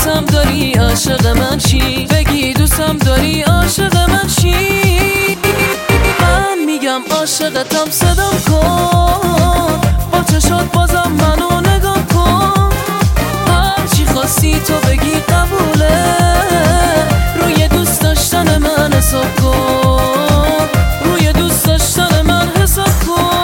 دوستم داری عاشق من چی؟ بگی دوستم داری عاشق من چی؟ من میگم عاشقتم صدام کن، با چشات بازم منو نگاه کن، هرچی خواستی تو بگی قبوله، روی دوست داشتن من حساب کن، روی دوست داشتن من حساب کن.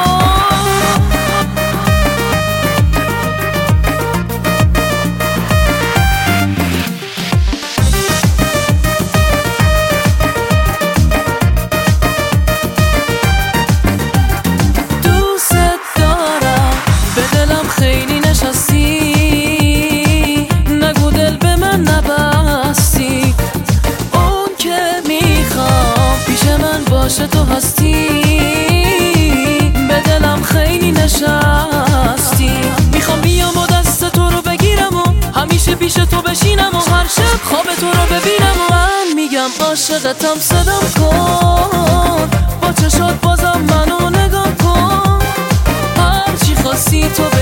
خیلی نشستی، نگو دل به من نبستی، اون که میخوام پیش من باشه تو هستی، به دلم خیلی نشستی، میخوام بیام و دست تو رو بگیرم و همیشه پیش تو بشینم و هر شب خواب تو رو ببینم و من میگم عاشقتم صدام کن، با چشات بازم منو نگاه کن، هرچی خواستی تو